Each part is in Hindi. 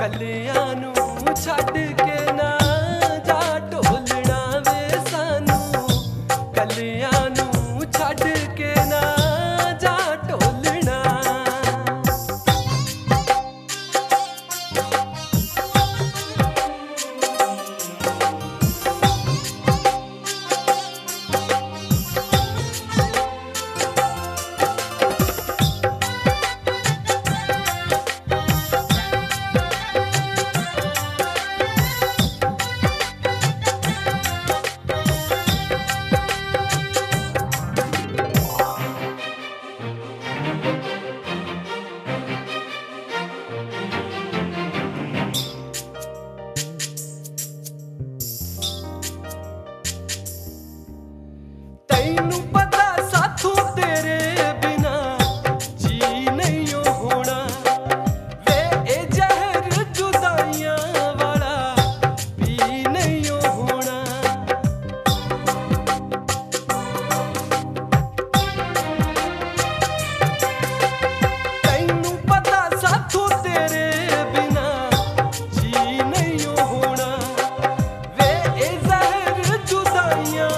कलियां नू छड्ड के ना जा ढोलना वे सानू, कलियां नू छड्ड के ना जा ढोलना। तैनू पता साथों तेरे बिना जी नहीं होना वे ए जहर जुदाइयां वाला पी नहीं होना। तैनू पता साथों तेरे बिना जी नहीं होना वे ए जहर जुदाइयां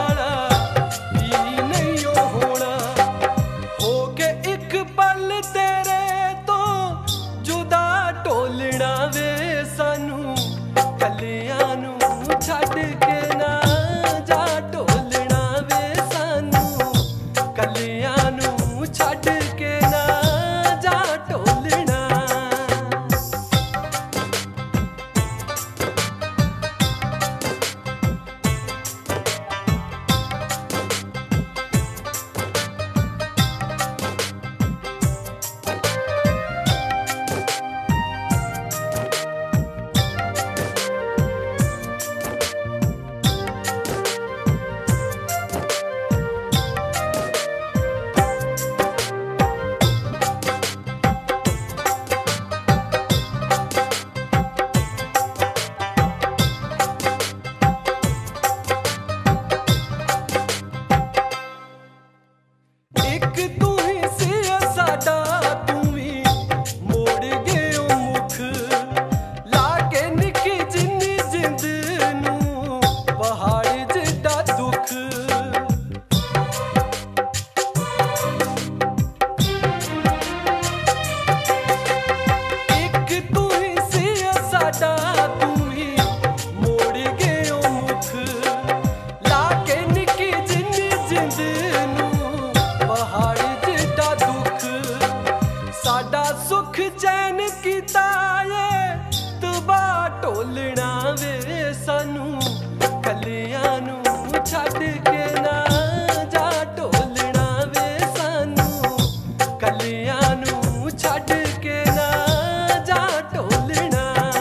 तेरे तो जुदा ढोलना वे सानू, कलियां नू छड्ड के ना जा ढोलना वे सानू, कलियां नू छड्ड के ना जा ढोलना। एक तू ही सी साडा तू भी मोड़ गयो मुख लाके निकी जिन्नी जिंद नू पहाड़ जिड्डा दुख। एक तू ही सी साडा तू भी मोड़ गयो मुख लाके निकी जिन्नी जिंद नू पहाड़ जिड्डा दुख। साडा सुख चैन कीता ये तबा ढोलना वे सानू, कलियां नू छड्ड के ना जा ढोलना वे सानू, कलियां नू छड्ड के ना जा ढोलना।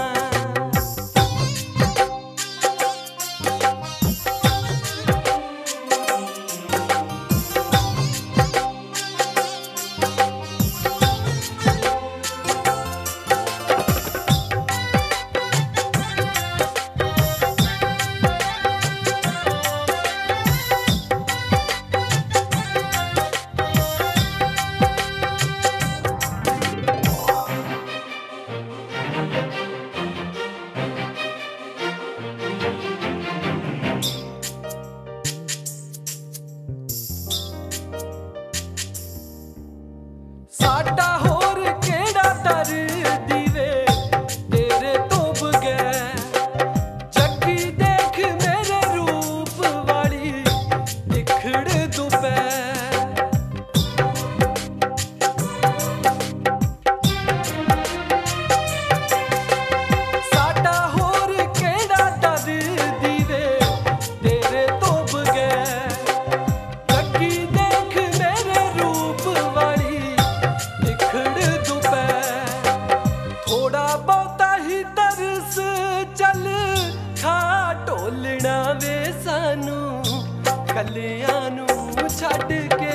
साडा होर केड़ा दर्द वे तेरे तो बगैर, जगी देख मेरे रूप वाली दिखड़ दोपहर। साडा होर केड़ा दर्द वे तेरे तो बगैर, जगी देख मेरे रूप वाली थोड़ा बहुता ही तरस चल खा ढोलना वे सानू, कलियां नू छड्ड के